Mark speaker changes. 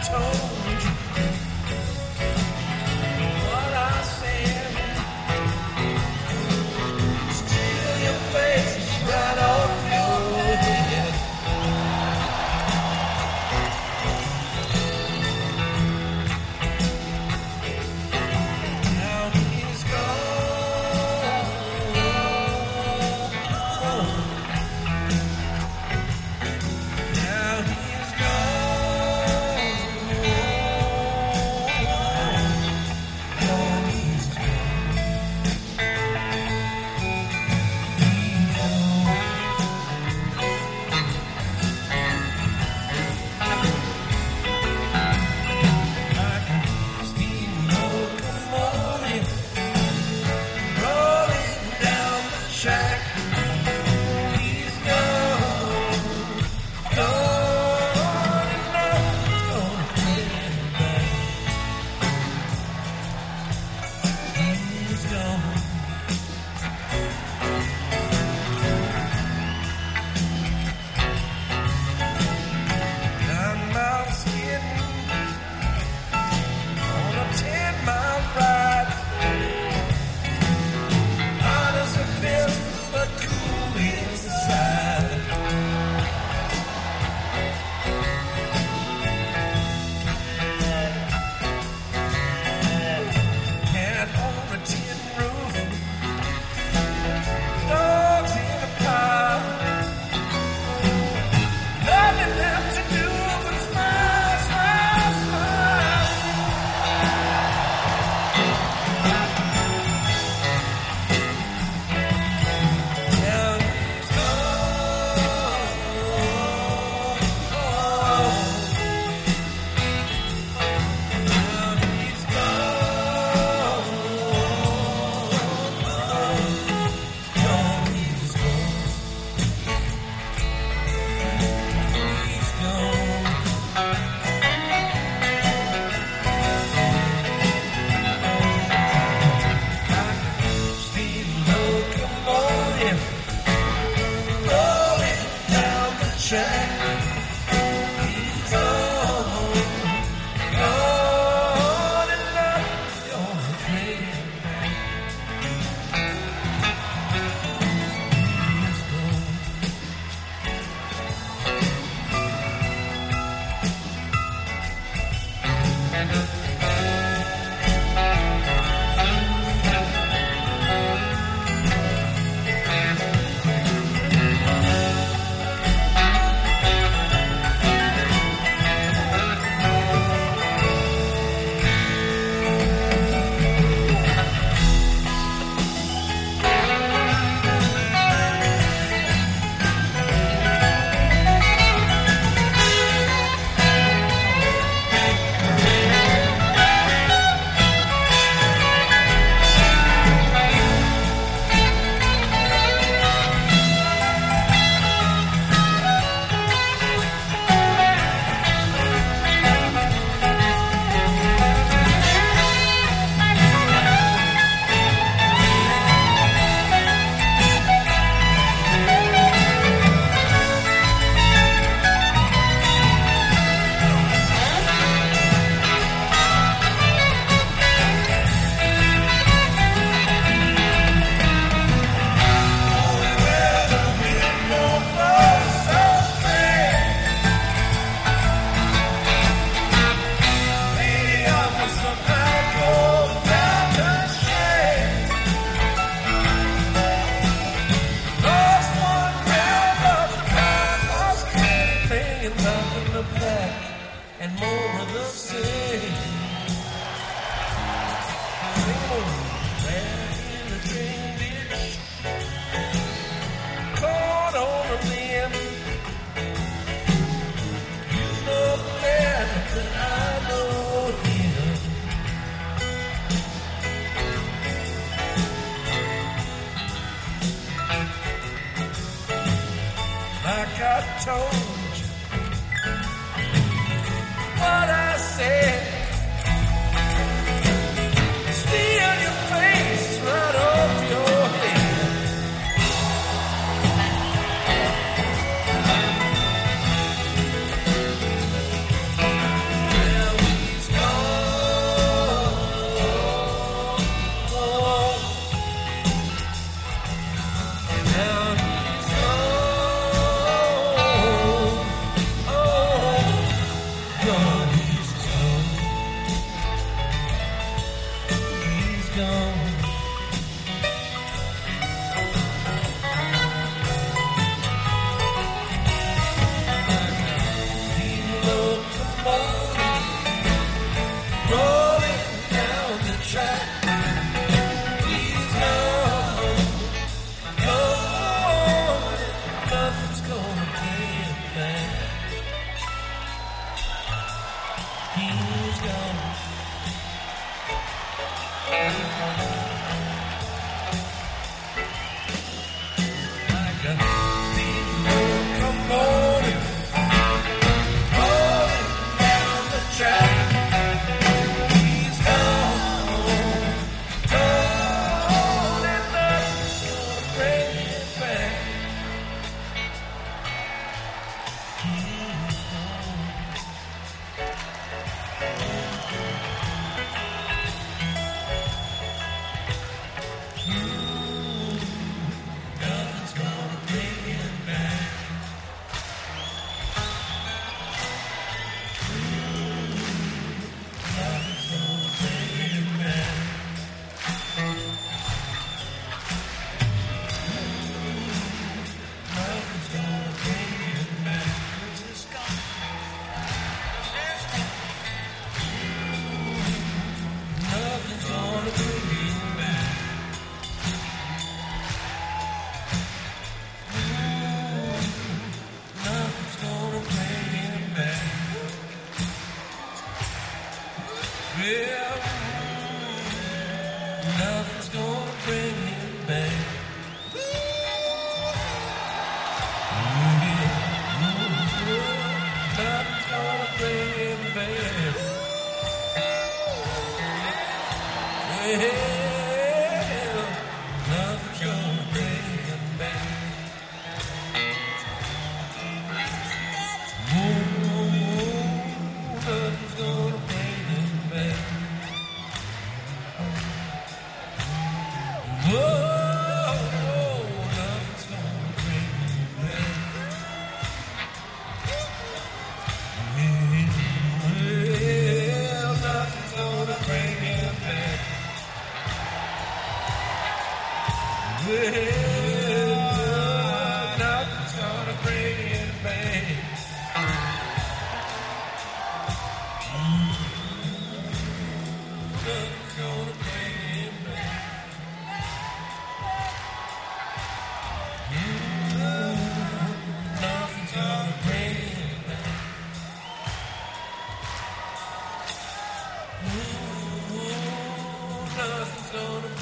Speaker 1: told you what I said. Steal your face right off your head. Now he's gone. Now he's gone. Now he's like a steam locomotive rolling down the track. He's gone, gone, and nothing's gonna take him back. He's gone. I'm out skidding on a 10-mile ride. Hot as a pistol, but cool inside. Cat on a tin roof, dogs in a pile. Nothing left to do but smile, smile, smile. Now he's gone. Now he's gone. Now he's gone. He's gone. Steam locomotive rolling down the track. He's gone, gone, and nothing's gonna bring him back. He's gone. And more of the same. Same old man in the train ditch, caught on a limb. You know the man that I know him. Like I told you what I said. Steal your face right off your head. Well, Well, nothing's gonna bring him back. Nothing's gonna bring him back. Well, nothing's gonna bring him back. Nothing's gonna bring him back. Whoa, nothing's gonna bring him back. Well, nothing's gonna bring him back. Well, nothing's gonna bring him back. Nothing's gonna bring him back. Nothing's gonna bring him back. Nothing's gonna